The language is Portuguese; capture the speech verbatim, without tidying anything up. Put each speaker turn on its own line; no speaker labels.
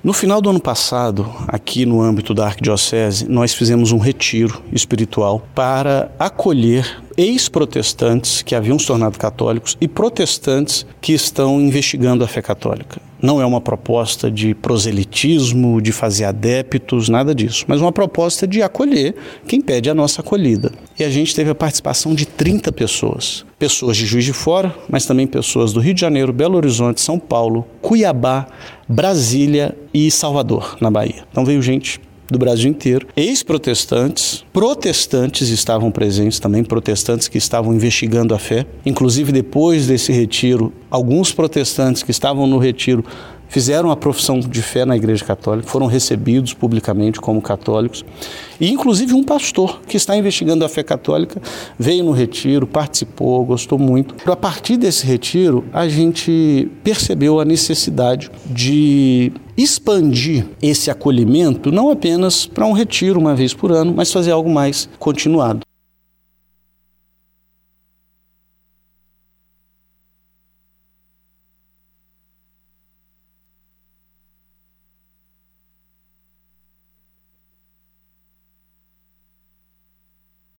No final do ano passado, aqui no âmbito da Arquidiocese, nós fizemos um retiro espiritual para acolher ex-protestantes que haviam se tornado católicos e protestantes que estão investigando a fé católica. Não é uma proposta de proselitismo, de fazer adeptos, nada disso, mas uma proposta de acolher quem pede a nossa acolhida. E a gente teve a participação de trinta pessoas. Pessoas de Juiz de Fora, mas também pessoas do Rio de Janeiro, Belo Horizonte, São Paulo, Cuiabá, Brasília e Salvador, na Bahia. Então veio gente do Brasil inteiro. Ex-protestantes, protestantes estavam presentes também, protestantes que estavam investigando a fé. Inclusive, depois desse retiro, alguns protestantes que estavam no retiro fizeram a profissão de fé na Igreja Católica, foram recebidos publicamente como católicos. E, inclusive, um pastor que está investigando a fé católica veio no retiro, participou, gostou muito. A partir desse retiro, a gente percebeu a necessidade de expandir esse acolhimento, não apenas para um retiro uma vez por ano, mas fazer algo mais continuado.